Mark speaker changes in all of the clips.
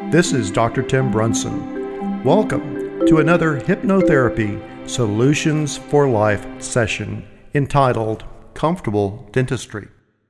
Speaker 1: This is Dr. Tim Brunson. Welcome to another Hypnotherapy Solutions for Life session entitled Comfortable Dentistry.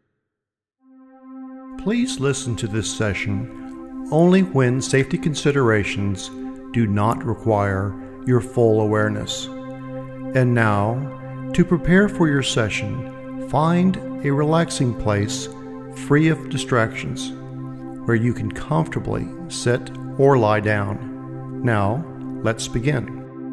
Speaker 1: Please listen to this session only when safety considerations do not require your full awareness. And now, to prepare for your session, find a relaxing place free of distractions where you can comfortably sit or lie down. Now, let's begin.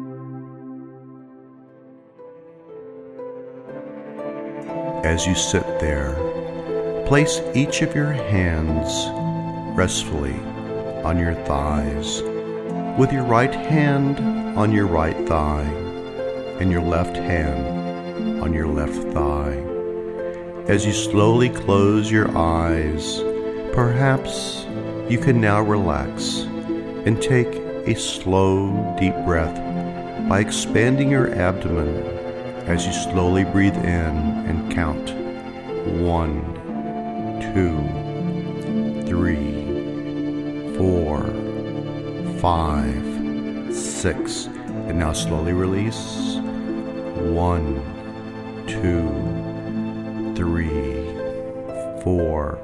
Speaker 1: As you sit there, place each of your hands restfully on your thighs, with your right hand on your right thigh and your left hand on your left thigh. As you slowly close your eyes, perhaps you can now relax and take a slow, deep breath by expanding your abdomen as you slowly breathe in and count 1, 2, 3, 4, 5, 6, and now slowly release 1, 2, 3, 4,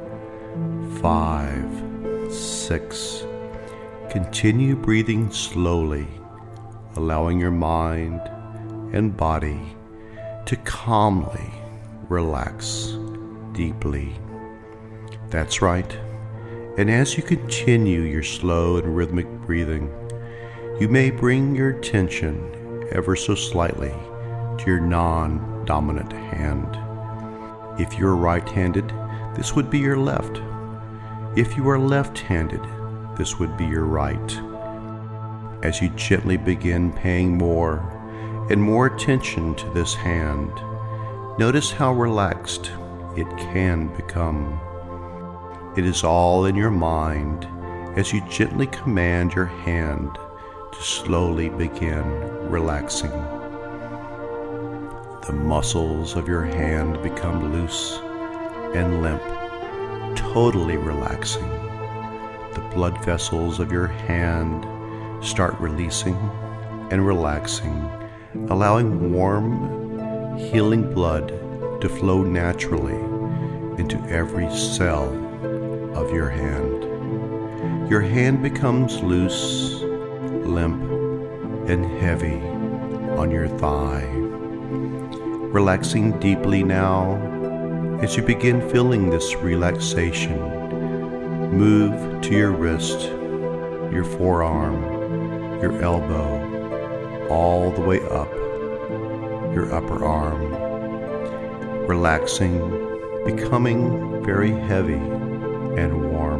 Speaker 1: 5, 6. Continue breathing slowly, allowing your mind and body to calmly relax deeply. That's right. And as you continue your slow and rhythmic breathing, you may bring your attention ever so slightly to your non-dominant hand. If you're right-handed, this would be your left. If you are left-handed, this would be your right. As you gently begin paying more and more attention to this hand, notice how relaxed it can become. It is all in your mind as you gently command your hand to slowly begin relaxing. The muscles of your hand become loose and limp, totally relaxing. The blood vessels of your hand start releasing and relaxing, allowing warm, healing blood to flow naturally into every cell of your hand. Your hand becomes loose, limp, and heavy on your thigh. Relaxing deeply now, as you begin feeling this relaxation, move to your wrist, your forearm, your elbow, all the way up your upper arm. Relaxing, becoming very heavy and warm.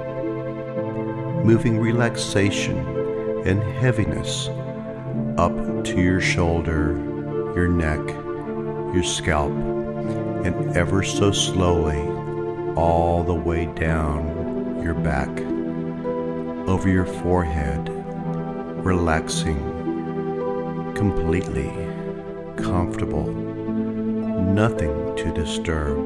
Speaker 1: Moving relaxation and heaviness up to your shoulder, your neck, your scalp, and ever so slowly all the way down your back, over your forehead, relaxing, completely comfortable, nothing to disturb,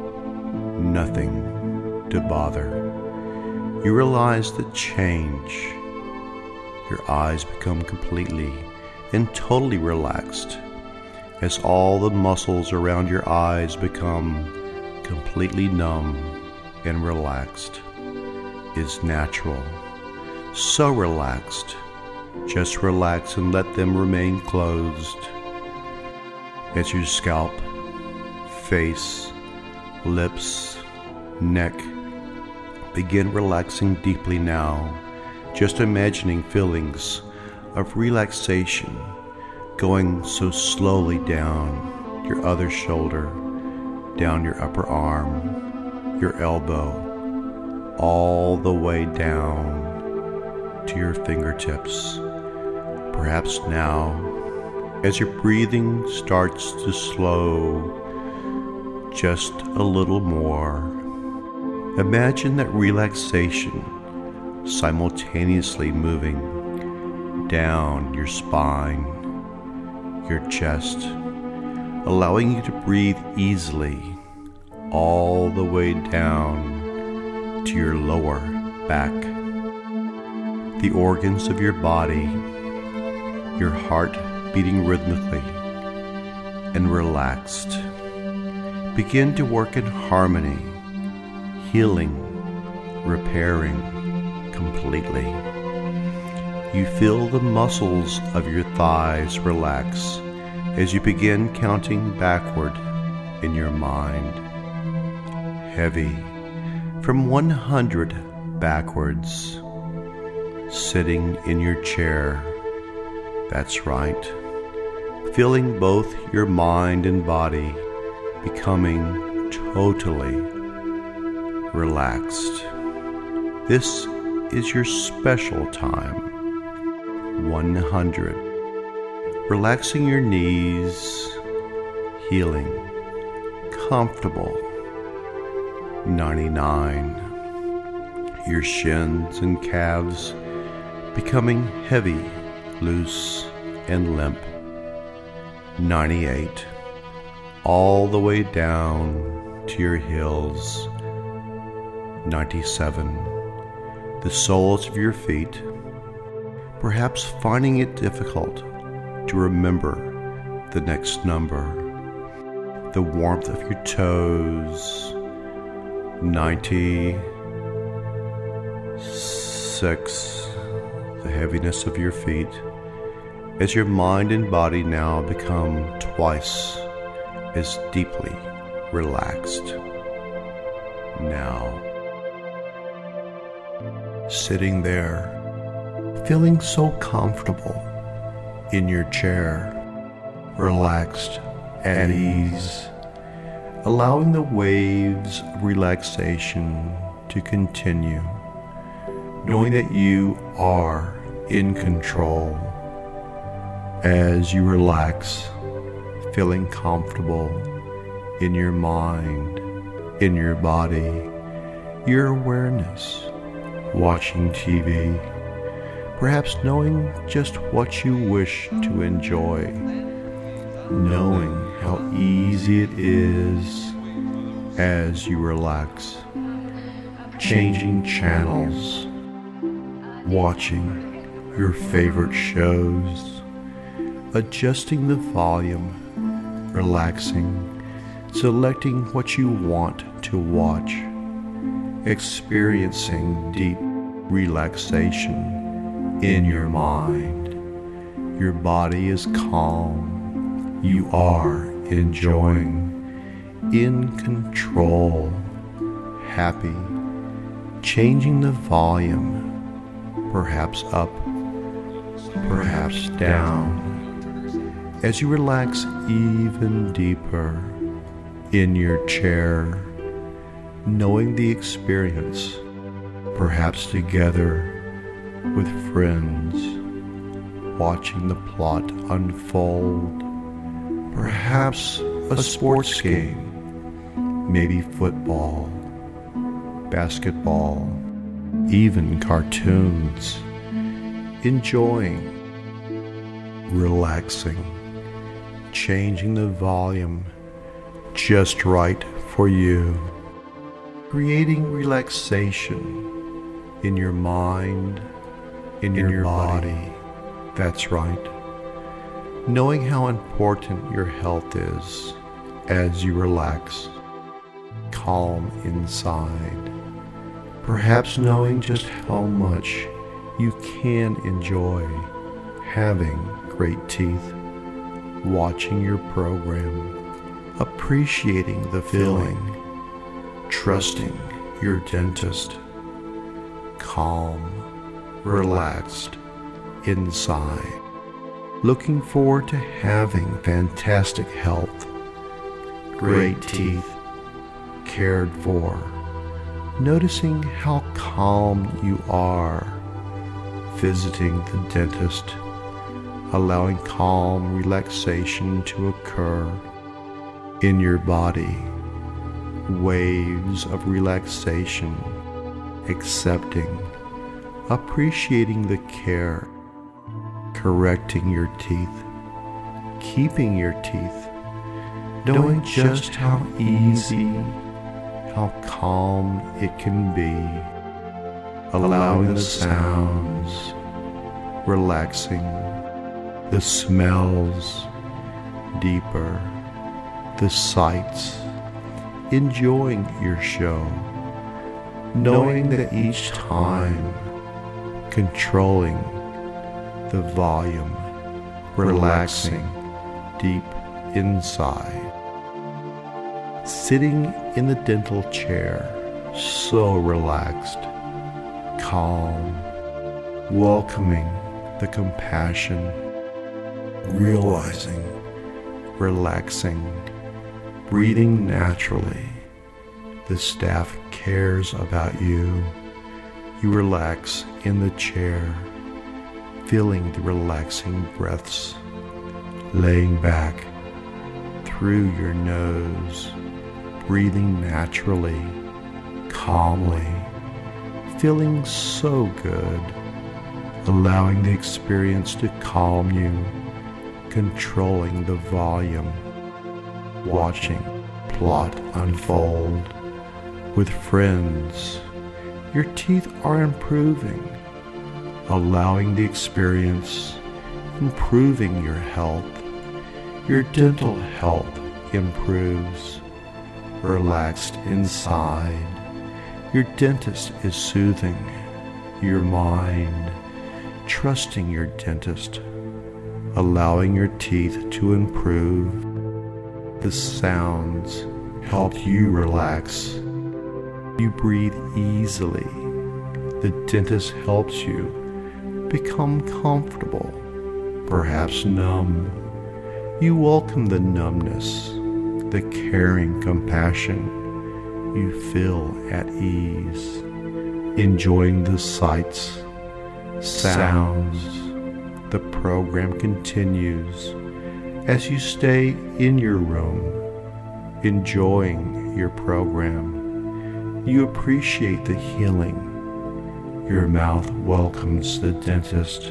Speaker 1: nothing to bother. You realize the change. Your eyes become completely and totally relaxed as all the muscles around your eyes become completely numb and relaxed. Is natural. So relaxed. Just relax and let them remain closed. As your scalp, face, lips, neck begin relaxing deeply now, just imagining feelings of relaxation going so slowly down your other shoulder, down your upper arm, your elbow, all the way down to your fingertips. Perhaps now, as your breathing starts to slow just a little more, imagine that relaxation simultaneously moving down your spine, your chest, allowing you to breathe easily all the way down to your lower back. the organs of your body, your heart beating rhythmically and relaxed, begin to work in harmony, healing, repairing completely. You feel the muscles of your thighs relax as you begin counting backward in your mind. Heavy from 100 backwards, sitting in your chair. That's right. Feeling both your mind and body becoming totally relaxed. This is your special time. 100. Relaxing your knees, healing, comfortable. 99. Your shins and calves becoming heavy, loose, and limp. 98. All the way down to your heels. 97. The soles of your feet, perhaps finding it difficult to remember the next number. The warmth of your toes. 96. The heaviness of your feet, as your mind and body now become twice as deeply relaxed. Now, sitting there, feeling so comfortable in your chair, relaxed, at ease, allowing the waves of relaxation to continue, knowing that you are in control. As you relax, feeling comfortable in your mind, in your body, your awareness, watching TV, perhaps knowing just what you wish to enjoy, knowing how easy it is as you relax, changing channels, watching your favorite shows, adjusting the volume, relaxing, selecting what you want to watch, experiencing deep relaxation in your mind. Your body is calm. You are enjoying, in control, happy, changing the volume, perhaps up, perhaps down, as you relax even deeper in your chair, knowing the experience, perhaps together with friends, watching the plot unfold, perhaps a sports game, maybe football, basketball, even cartoons, enjoying, relaxing, changing the volume just right for you, creating relaxation in your mind, in your body. That's right. Knowing how important your health is as you relax, calm inside, perhaps knowing just how much you can enjoy having great teeth, watching your program, appreciating the feeling, trusting your dentist, calm, relaxed inside, looking forward to having fantastic health, great teeth, cared for, noticing how calm you are, visiting the dentist, allowing calm relaxation to occur in your body, waves of relaxation, accepting, appreciating the care, correcting your teeth, keeping your teeth, knowing just how easy, how calm it can be, allowing the sounds, relaxing, the smells deeper, the sights, enjoying your show, knowing that each time controlling the volume, relaxing deep inside. Sitting in the dental chair, so relaxed, calm, welcoming the compassion, realizing, relaxing, breathing naturally. The staff cares about you. You relax in the chair, feeling the relaxing breaths, laying back through your nose, breathing naturally, calmly, feeling so good, allowing the experience to calm you, controlling the volume, watching plot unfold. With friends, your teeth are improving, allowing the experience, improving your health. Your dental health improves, relaxed inside. Your dentist is soothing your mind, trusting your dentist, allowing your teeth to improve. The sounds help you relax. You breathe easily. The dentist helps you become comfortable, perhaps numb. You welcome the numbness, the caring compassion. You feel at ease, enjoying the sights, sounds. The program continues as you stay in your room, enjoying your program. You appreciate the healing. Your mouth welcomes the dentist.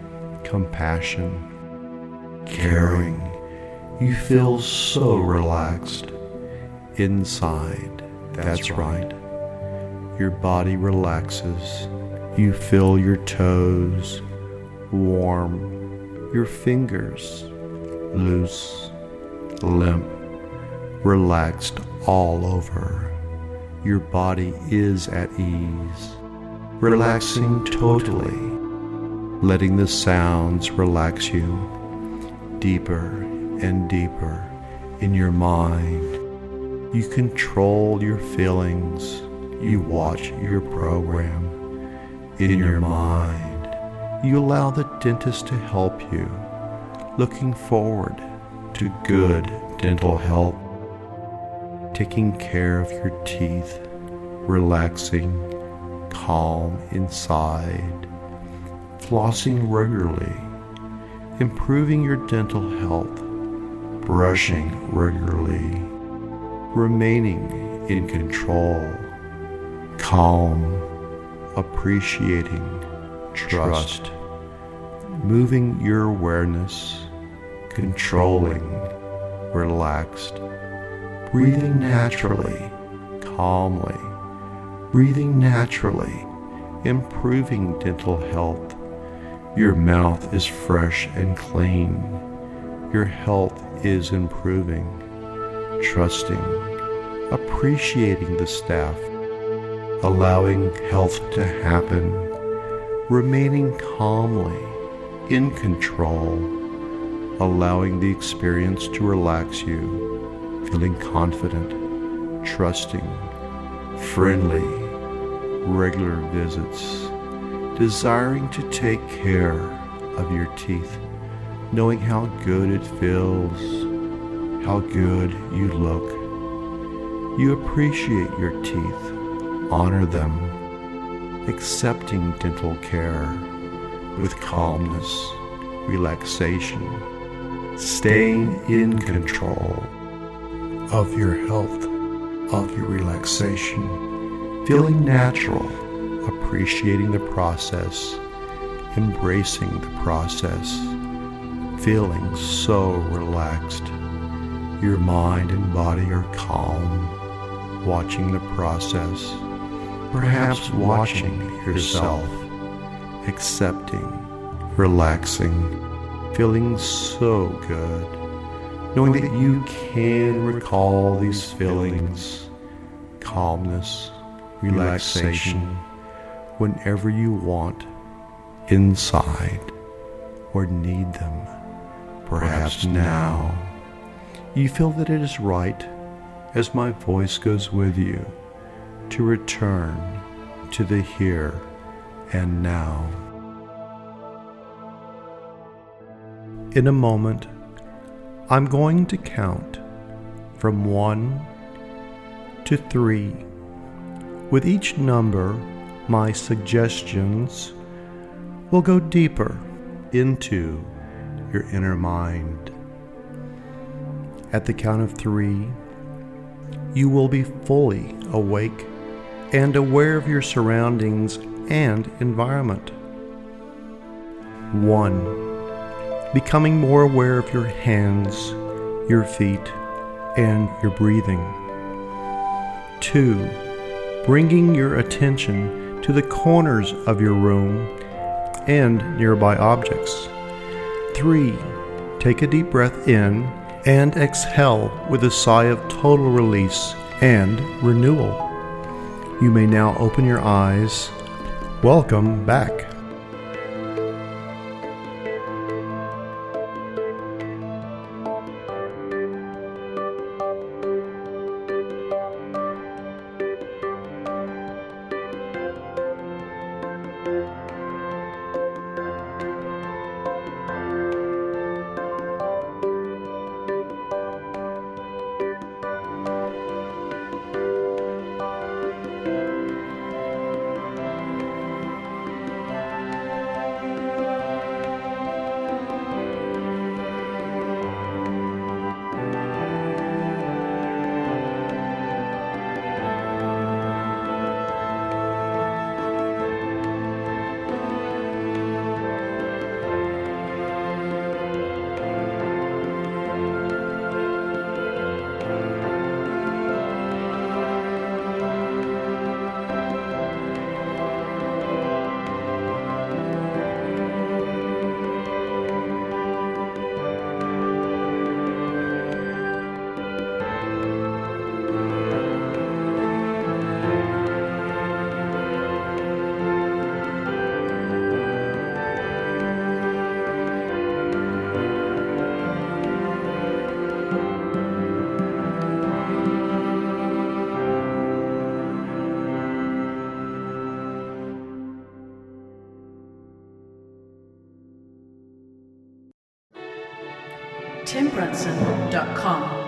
Speaker 1: Compassion, caring. You feel so relaxed. Inside, that's right. Your body relaxes. You feel your toes warm, your fingers loose, limp, relaxed all over. Your body is at ease, relaxing totally, letting the sounds relax you deeper and deeper in your mind. You control your feelings. You watch your program in your mind. You allow the dentist to help you, looking forward to good dental help, taking care of your teeth, relaxing, calm inside, flossing regularly, improving your dental health, brushing regularly, remaining in control, calm, appreciating, trust, moving your awareness, controlling, relaxed, breathing naturally, calmly, breathing naturally, improving dental health. Your mouth is fresh and clean. Your health is improving, trusting, appreciating the staff, allowing health to happen, remaining calmly in control, allowing the experience to relax you, feeling confident, trusting, friendly, regular visits, desiring to take care of your teeth, knowing how good it feels, how good you look. You appreciate your teeth, honor them, accepting dental care with calmness, relaxation, staying in control of your health, of your relaxation, feeling natural, appreciating the process, embracing the process, feeling so relaxed. Your mind and body are calm, watching the process, perhaps watching yourself, accepting, relaxing, feeling so good, knowing that you can recall these feelings, calmness, relaxation, whenever you want, inside, or need them. Perhaps now you feel that it is right, as my voice goes with you, to return to the here and now. In a moment, I'm going to count from 1 to 3. With each number, my suggestions will go deeper into your inner mind. At the count of 3, you will be fully awake and aware of your surroundings and environment. 1, becoming more aware of your hands, your feet, and your breathing. 2, bringing your attention to the corners of your room and nearby objects. 3, take a deep breath in and exhale with a sigh of total release and renewal. You may now open your eyes. Welcome back.
Speaker 2: timbrunson.com